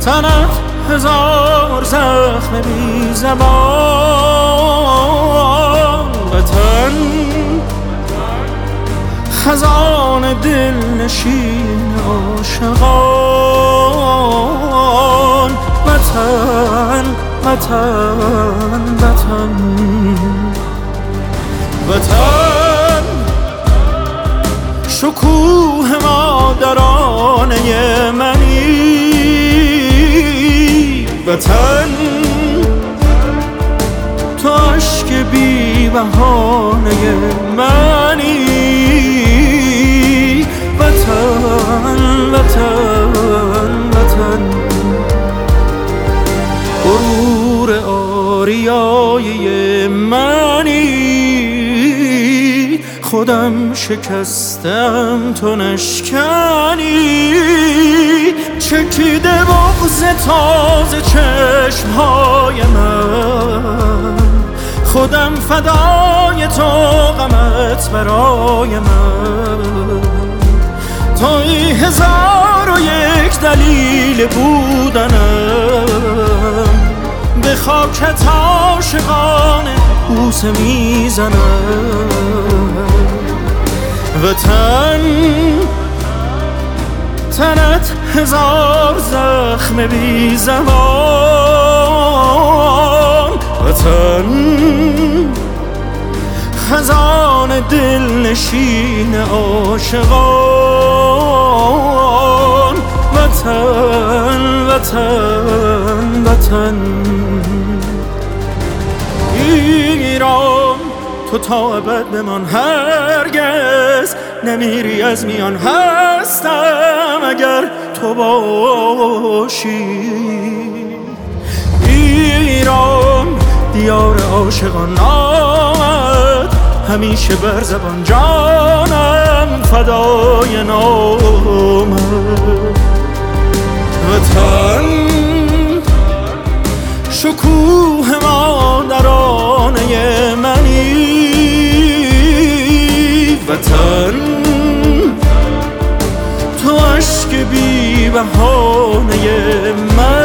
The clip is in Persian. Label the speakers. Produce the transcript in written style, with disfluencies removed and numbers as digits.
Speaker 1: تنت هزار زخم بی زبان، وطن خزان دل نشین عاشقان، وطن وطن وطن وطن، شکوه مادرانه منی، وطن تو عشق بی بهانه منی، وطن وطن وطن، غرور آریای منی، خودم شکستم تو نشکنی، چکیده بغض تازه چشمهای من، خودم فدای تو غمت برای من، توی 1001 دلیل بودنم، به خاکت عاشقانه بوسه میزنم، وطن تنت هزار زخم بی زبان، وطن خزان دل نشین عاشقان، وطن وطن وطن، ایران تو تا ابد بمان، هرگز نمیری از میان، هستم اگر تو باشی، ایران دیار عاشقان، آمد همیشه بر زبان، جانم فدای نامت، وطن شکوه مادرانه منی، وطن تو عشق بی بهانه من.